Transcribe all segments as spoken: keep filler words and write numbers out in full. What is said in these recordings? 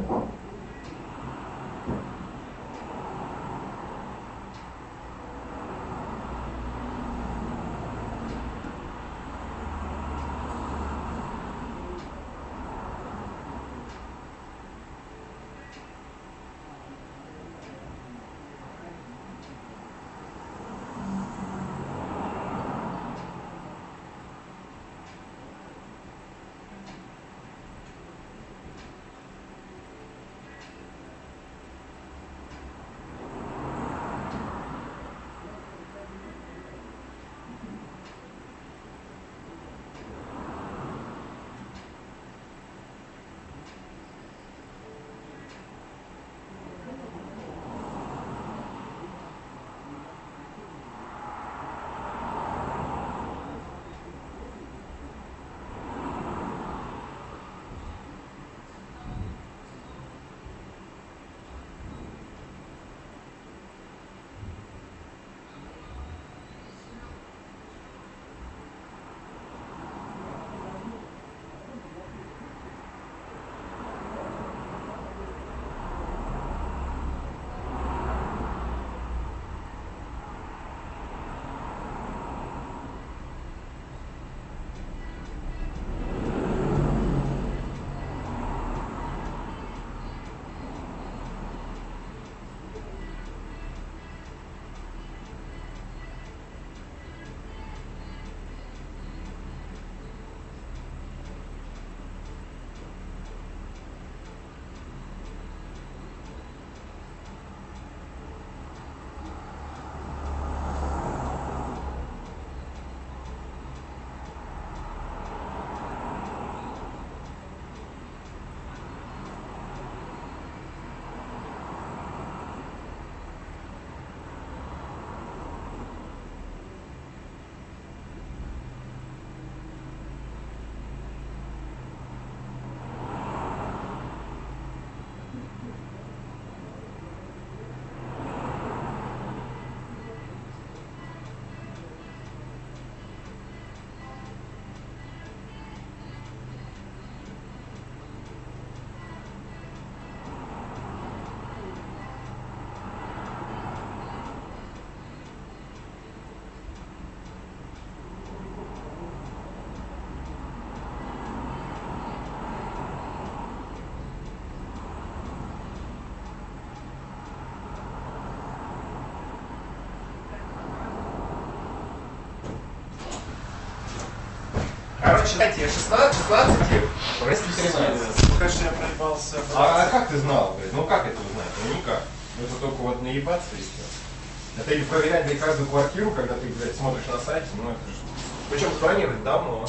Короче, дайте шестнадцать, шестнадцать, простите, тринадцать. Пока что я проебался. А, а как ты знал? Ну как это узнать? Ну никак. Ну это только вот наебаться и все. Это или проверять для каждую квартиру, когда ты, блядь, смотришь на сайте, ну это же... Причем планировать давно.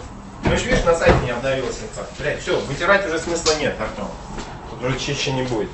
Ну еще видишь, на сайте не обновился инфа. Блядь, все, вытирать уже смысла нет, Артем. Тут уже чище не будет.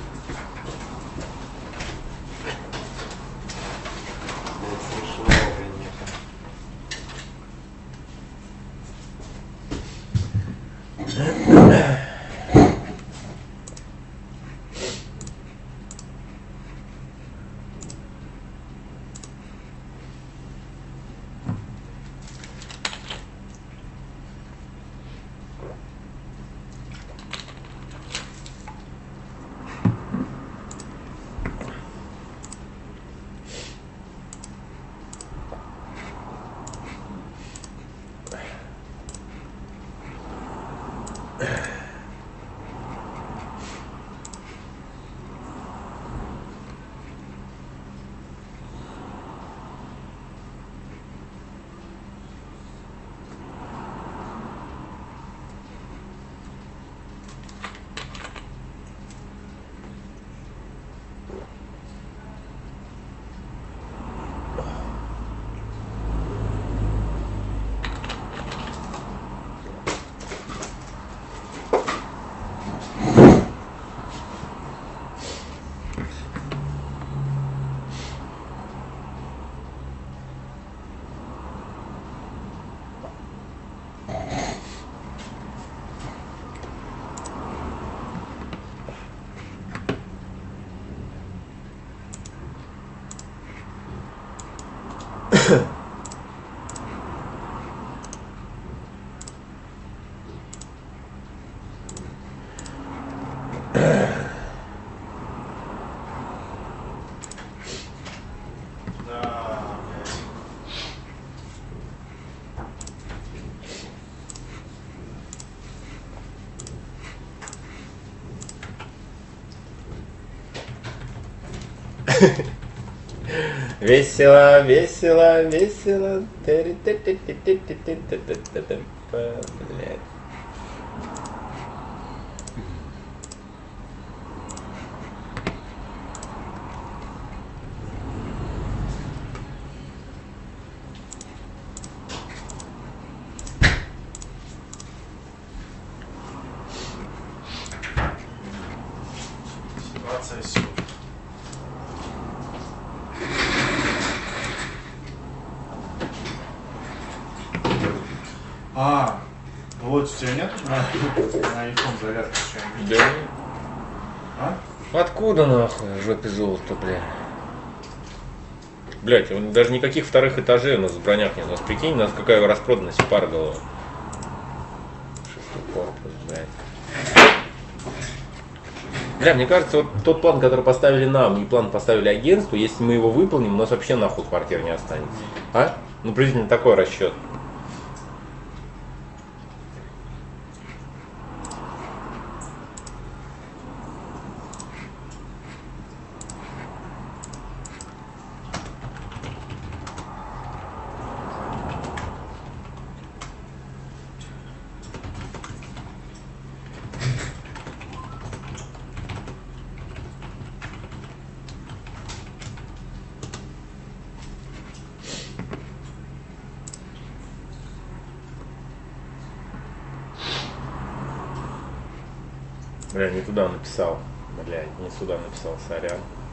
Весело, весело, весело. Блядь. Ситуация сил. А, вот у тебя нет на, на iPhone зарядки что-нибудь? Да. А? Откуда нахуй в жопе золото, бля? Блять, даже никаких вторых этажей у нас в бронях нет. У нас, прикинь, у нас какая распроданность пар голова. Шестой корпус, блядь. Бля, мне кажется, вот тот план, который поставили нам, и план поставили агентству, если мы его выполним, у нас вообще нахуй квартир не останется. А? Ну, приблизительно такой расчет. Бля, не туда написал. Блядь, не сюда написал, сорян.